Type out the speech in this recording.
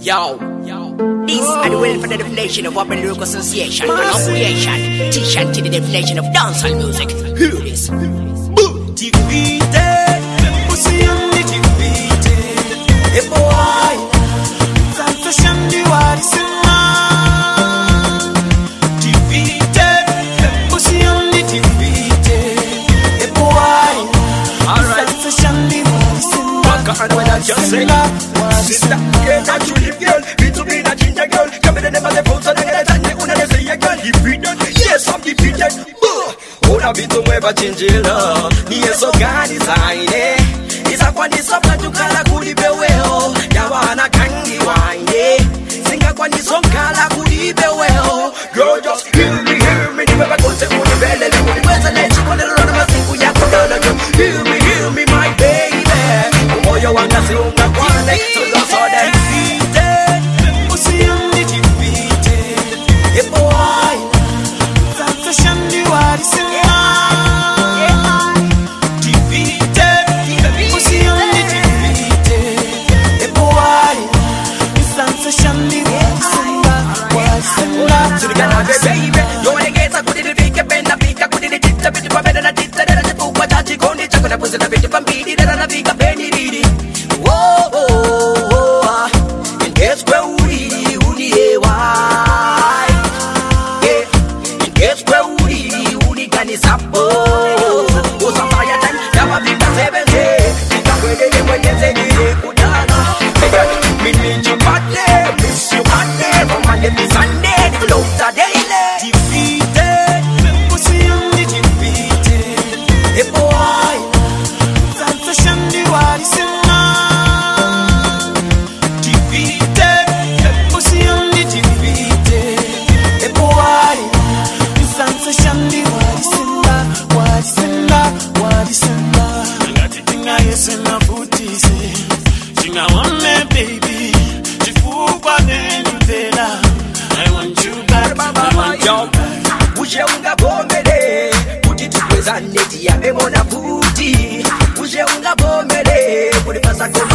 Yo, this is the will for the definition of Open Lyrical Association, creation, teaching to the definition of dancehall music. Hear this. Defeated, pussy only defeated. A boy, transition the war is in man. Defeated, pussy only defeated. A boy, transition the war is in man. When I just say sister, girl, that you live girl, me to be that ginger girl. Come in and never the phone, so they get it, una de say a girl. Defeated, yes, I'm defeated. Una vitu mweva chinjilo, ni yeso gani zaine. Isa kwa ni sopla tukala kulibe weo, yawana kangi waine. Singa kwa ni sonkala kulibe weo. Girl, just hear me, ni mweva kote unibele. Uniweza lechi kwa nilona masiku ya kudala. Hear me, my baby. Umoyo wanga si unga kwane, so that defeated, pussy only defeated. A boy, transition the war is in man. Defeated, pussy only defeated. A boy, transition the war is in man. So the girl have a baby. You wanna get a good little pick up and a pick up with the tip, a bit of a better than tip, that I just put what I take on it. I'm gonna put a bit of a beady, that I pick up any lady. Whoa, and guess where we why? Yeah, and guess where we can is up. Oh, some fire time, never be the 7 days. Pick up where they when they say they put down. Me need you badly, miss you badly, from Monday to Sunday, close the daily. Defeated, pussy only defeated. A boy, transition the war is in man. Defeated, pussy only defeated. A boy, transition the war is in man. War is in man, war is in man. I got the thing I yes in my booty, say. Sing I want me, baby. Jifukwa nenutela. I want you back, I want you back. Uje unga bombele, kuti tukweza neti ya bemo na buti. Uje unga bombele, kuli pasa koma